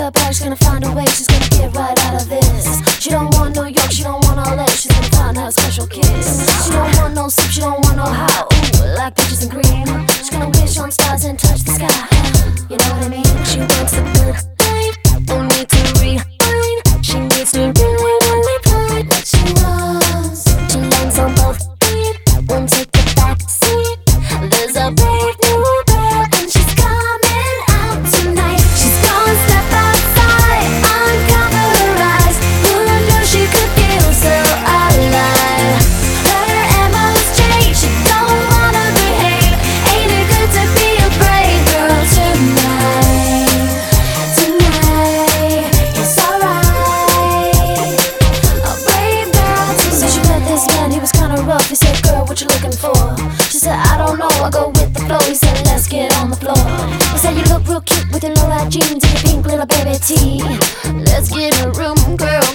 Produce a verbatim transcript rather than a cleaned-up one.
her back, she's gonna find a way, she's gonna get right out of this. She don't want New York, she don't want all that, she's gonna find her a special kiss. She don't want no sleep, she don't want no how, ooh, like peaches and cream. She's gonna wish on stars and touch the sky, you know what I mean? She wants the good life, don't need to rewind. She needs to really, really find what she wants. She lands on both feet, won't take the back seat. There's a brave new girl and she's coming out tonight. She's gonna step outside, uncover her eyes. Who knew she could feel so alive? Her M O's changed, she don't wanna behave. Ain't it good to be a brave girl tonight? Tonight, it's alright. A brave girl tonight. So she met this man, he was kinda rough. He said, girl, what you looking for? She said, I don't know, I go with the flow. He said, let's get on the floor. He said, you look real cute with your low-rise jeans and your pink little baby tee. Let's get in a room, girl,